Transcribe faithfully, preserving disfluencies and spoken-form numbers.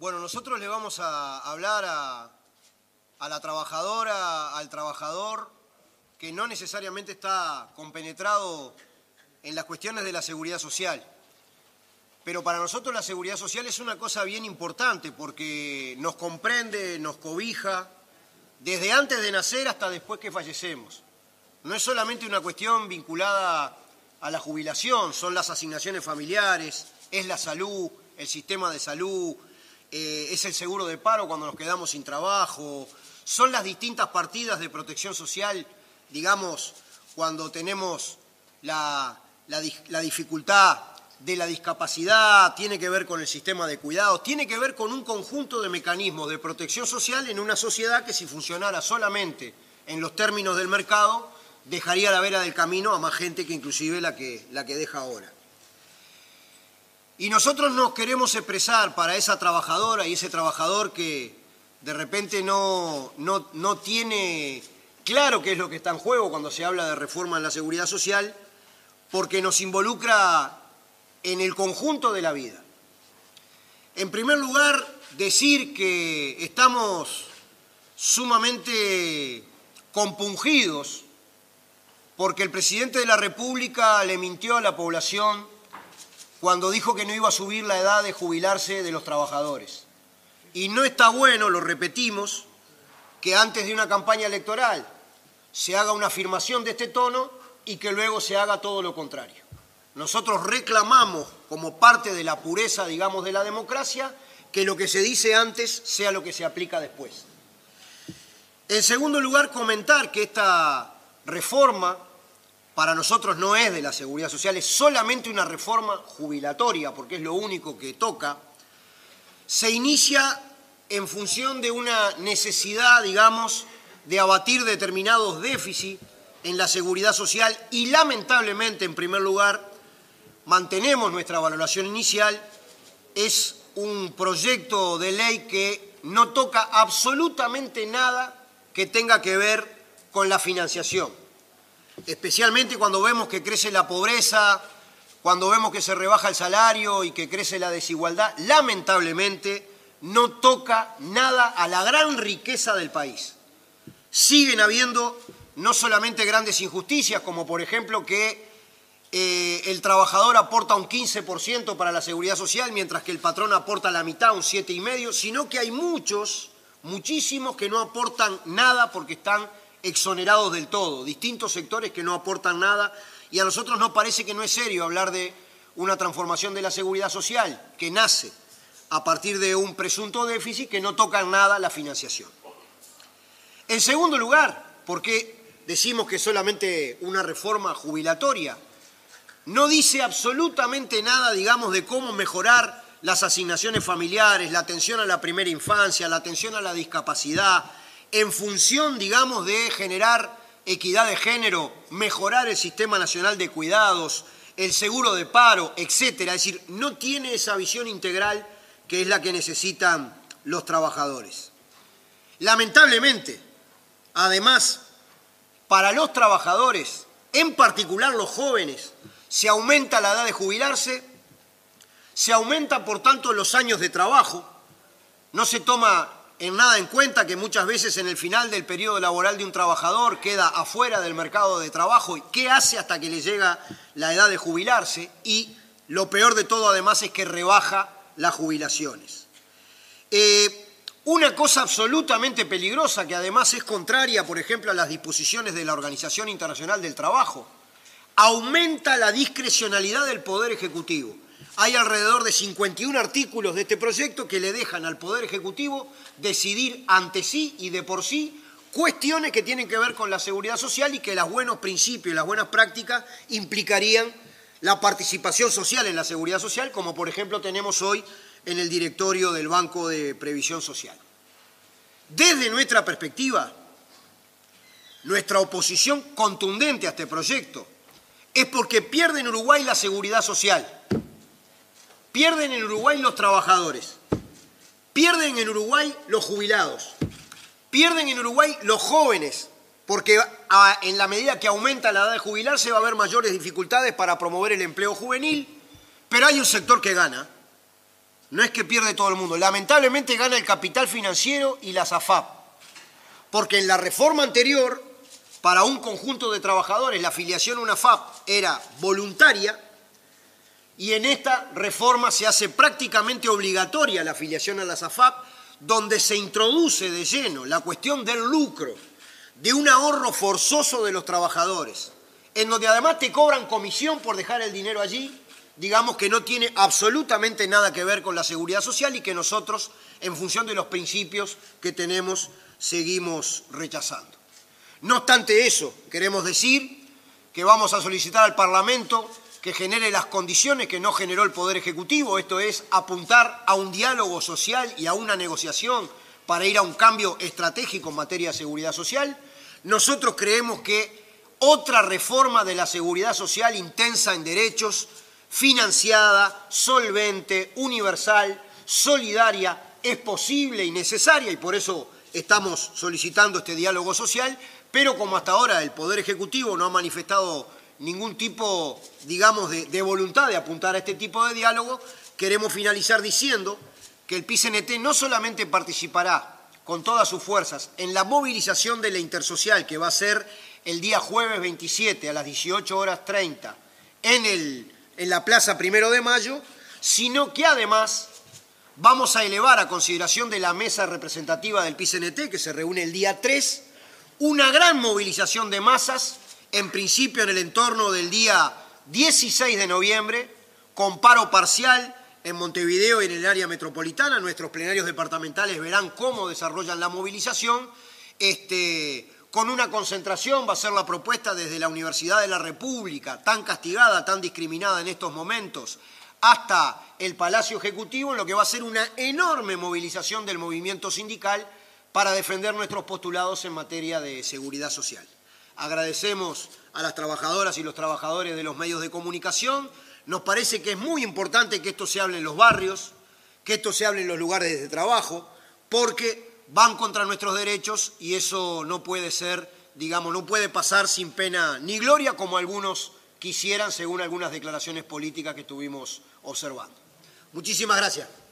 Bueno, nosotros le vamos a hablar a, a la trabajadora, al trabajador, que no necesariamente está compenetrado en las cuestiones de la seguridad social. Pero para nosotros la seguridad social es una cosa bien importante porque nos comprende, nos cobija, desde antes de nacer hasta después que fallecemos. No es solamente una cuestión vinculada a la jubilación, son las asignaciones familiares, es la salud, el sistema de salud, eh, es el seguro de paro cuando nos quedamos sin trabajo, son las distintas partidas de protección social, digamos, cuando tenemos la, la, la dificultad de la discapacidad, tiene que ver con el sistema de cuidados, tiene que ver con un conjunto de mecanismos de protección social en una sociedad que si funcionara solamente en los términos del mercado, dejaría a la vera del camino a más gente que inclusive la que, la que deja ahora. Y nosotros nos queremos expresar para esa trabajadora y ese trabajador que de repente no, no, no tiene claro qué es lo que está en juego cuando se habla de reforma en la seguridad social, porque nos involucra en el conjunto de la vida. En primer lugar, decir que estamos sumamente compungidos porque el presidente de la República le mintió a la población cuando dijo que no iba a subir la edad de jubilarse de los trabajadores. Y no está bueno, lo repetimos, que antes de una campaña electoral se haga una afirmación de este tono y que luego se haga todo lo contrario. Nosotros reclamamos, como parte de la pureza, digamos, de la democracia, que lo que se dice antes sea lo que se aplica después. En segundo lugar, comentar que esta reforma para nosotros no es de la seguridad social, es solamente una reforma jubilatoria, porque es lo único que toca. Se inicia en función de una necesidad, digamos, de abatir determinados déficits en la seguridad social y, lamentablemente, en primer lugar, mantenemos nuestra valoración inicial, es un proyecto de ley que no toca absolutamente nada que tenga que ver con la financiación. Especialmente cuando vemos que crece la pobreza, cuando vemos que se rebaja el salario y que crece la desigualdad, lamentablemente no toca nada a la gran riqueza del país. Siguen habiendo no solamente grandes injusticias, como por ejemplo que eh, el trabajador aporta un quince por ciento para la seguridad social, mientras que el patrón aporta la mitad, un siete coma cinco por ciento, sino que hay muchos, muchísimos que no aportan nada porque están exonerados del todo, distintos sectores que no aportan nada, y a nosotros nos parece que no es serio hablar de una transformación de la seguridad social que nace a partir de un presunto déficit que no toca en nada la financiación. En segundo lugar, porque decimos que es solamente una reforma jubilatoria, no dice absolutamente nada, digamos, de cómo mejorar las asignaciones familiares, la atención a la primera infancia, la atención a la discapacidad, en función, digamos, de generar equidad de género, mejorar el Sistema Nacional de Cuidados, el seguro de paro, etcétera. Es decir, no tiene esa visión integral que es la que necesitan los trabajadores. Lamentablemente, además, para los trabajadores, en particular los jóvenes, se aumenta la edad de jubilarse, se aumenta, por tanto, los años de trabajo, no se toma en nada en cuenta que muchas veces en el final del periodo laboral de un trabajador queda afuera del mercado de trabajo y qué hace hasta que le llega la edad de jubilarse, y lo peor de todo además es que rebaja las jubilaciones. Eh, una cosa absolutamente peligrosa que además es contraria, por ejemplo, a las disposiciones de la Organización Internacional del Trabajo, aumenta la discrecionalidad del Poder Ejecutivo. Hay alrededor de cincuenta y un artículos de este proyecto que le dejan al Poder Ejecutivo decidir ante sí y de por sí cuestiones que tienen que ver con la seguridad social y que los buenos principios y las buenas prácticas implicarían la participación social en la seguridad social, como por ejemplo tenemos hoy en el directorio del Banco de Previsión Social. Desde nuestra perspectiva, nuestra oposición contundente a este proyecto es porque pierde en Uruguay la seguridad social. Pierden en Uruguay los trabajadores, pierden en Uruguay los jubilados, pierden en Uruguay los jóvenes, porque a, en la medida que aumenta la edad de jubilarse va a haber mayores dificultades para promover el empleo juvenil, pero hay un sector que gana, No es que pierde todo el mundo. Lamentablemente gana el capital financiero y las A F A P. Porque en la reforma anterior, para un conjunto de trabajadores, la afiliación a una A F A P era voluntaria, y en esta reforma se hace prácticamente obligatoria la afiliación a las A F A P, donde se introduce de lleno la cuestión del lucro, de un ahorro forzoso de los trabajadores, en donde además te cobran comisión por dejar el dinero allí, digamos que no tiene absolutamente nada que ver con la seguridad social y que nosotros, en función de los principios que tenemos, seguimos rechazando. No obstante eso, queremos decir que vamos a solicitar al Parlamento que genere las condiciones que no generó el Poder Ejecutivo, esto es, apuntar a un diálogo social y a una negociación para ir a un cambio estratégico en materia de seguridad social. Nosotros creemos que otra reforma de la seguridad social intensa en derechos, financiada, solvente, universal, solidaria, es posible y necesaria, y por eso estamos solicitando este diálogo social, pero como hasta ahora el Poder Ejecutivo no ha manifestado ningún tipo, digamos, de, de voluntad de apuntar a este tipo de diálogo, queremos finalizar diciendo que el P I C N T no solamente participará con todas sus fuerzas en la movilización de la intersocial, que va a ser el día jueves veintisiete a las dieciocho horas treinta en, el, en la Plaza Primero de Mayo, sino que además vamos a elevar a consideración de la mesa representativa del P I C N T, que se reúne el día tres, una gran movilización de masas, en principio en el entorno del día dieciséis de noviembre, con paro parcial en Montevideo y en el área metropolitana. Nuestros plenarios departamentales verán cómo desarrollan la movilización. Este, con una concentración va a ser la propuesta desde la Universidad de la República, tan castigada, tan discriminada en estos momentos, hasta el Palacio Ejecutivo, en lo que va a ser una enorme movilización del movimiento sindical para defender nuestros postulados en materia de seguridad social. Agradecemos a las trabajadoras y los trabajadores de los medios de comunicación. Nos parece que es muy importante que esto se hable en los barrios, que esto se hable en los lugares de trabajo, porque van contra nuestros derechos y eso no puede ser, digamos, no puede pasar sin pena ni gloria, como algunos quisieran, según algunas declaraciones políticas que estuvimos observando. Muchísimas gracias.